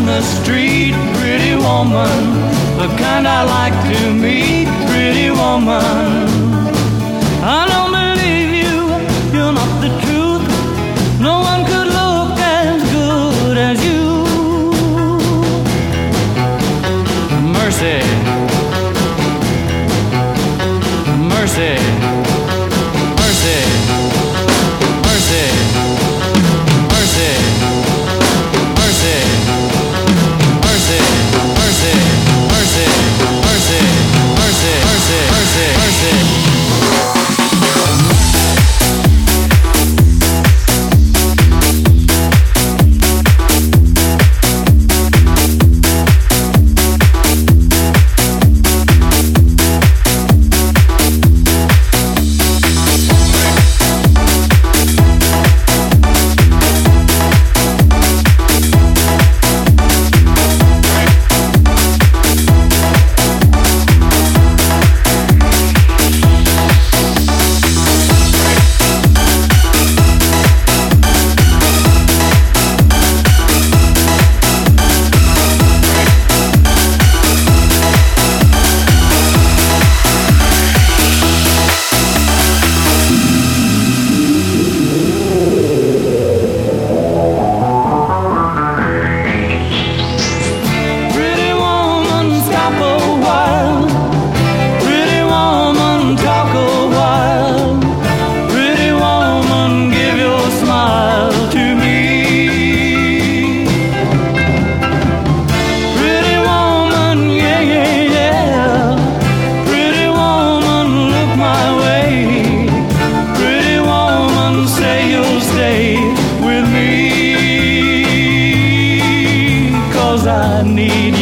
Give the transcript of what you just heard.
the street, pretty woman, the kind I like to meet, pretty woman. I don't believe you, you're not the truth. No one could look as good as you. Mercy, mercy, mercy, mercy, mercy, mercy, mercy, mercy, mercy, mercy, mercy, mercy, mercy, mercy. I need